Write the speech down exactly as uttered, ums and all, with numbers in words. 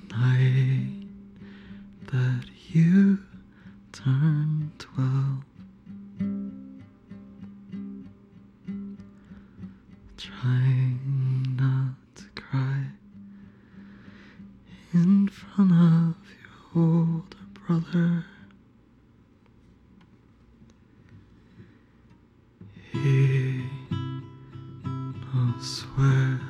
night that you turned twelve, trying not to cry in front of your older brother. He knows where